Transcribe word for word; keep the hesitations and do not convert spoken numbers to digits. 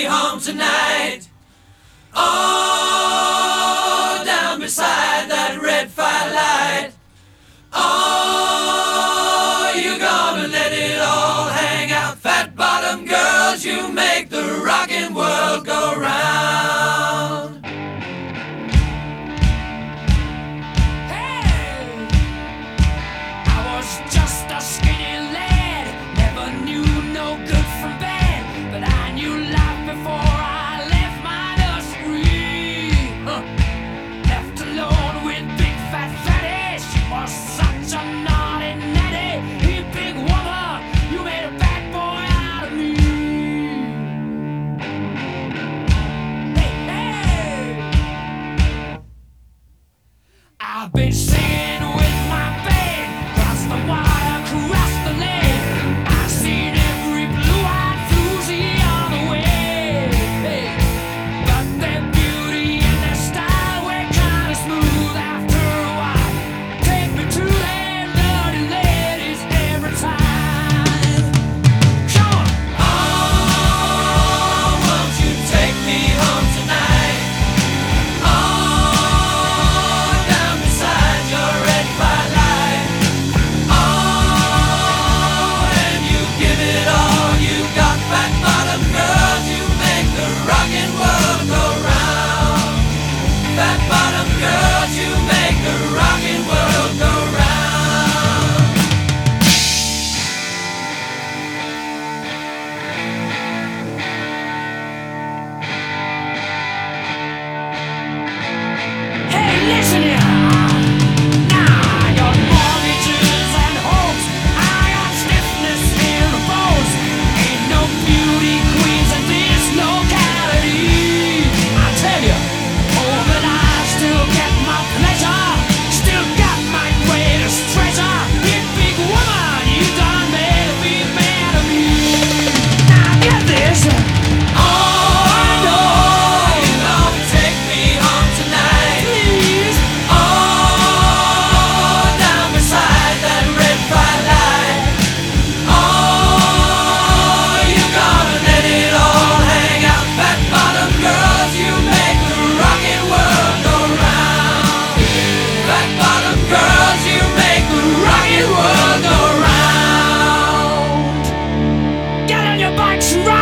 me home tonight. Oh, down beside that red firelight. Oh, you're gonna let it all hang out. Fat bottom girls, you make the rockin' world go round. Hey, I was just a skinny lad, never knew no good from bad, but I knew life before I left my nursery. Huh. Left alone with big fat fatty, she was such a naughty natty. Hey, big woman, you made a bad boy out of me. Hey, hey, I've been singing with my band, cross the wire, cross the lane. I've seen every blue-eyed floozy on the way. Hey, but their beauty and their style were kinda smooth after a while. Take me to them dirty ladies every time. Come on. Oh, won't you take me home tonight? Oh, down beside your red firelight. Oh, and you give it all you got. Fat bottom girls, you make the rockin' world go round. Fat bottom girls, you make the rockin' world go round. Hey, listen here. Now I got mortgages and hopes. I got stiffness in the bones. Ain't no beauty queens in this locality. I tell you, oh, but I still get my pleasure. Still got my greatest treasure. You big woman, you done made a big man of me. Now get this. Oh, I know. You gonna take me home tonight? Please. Oh, down beside that red firelight. Oh, you gonna let it all hang out. Fat bottom girls, you make the rockin' world go round. Fat bottom girls, you make the rockin' world go round. Get on your bikes,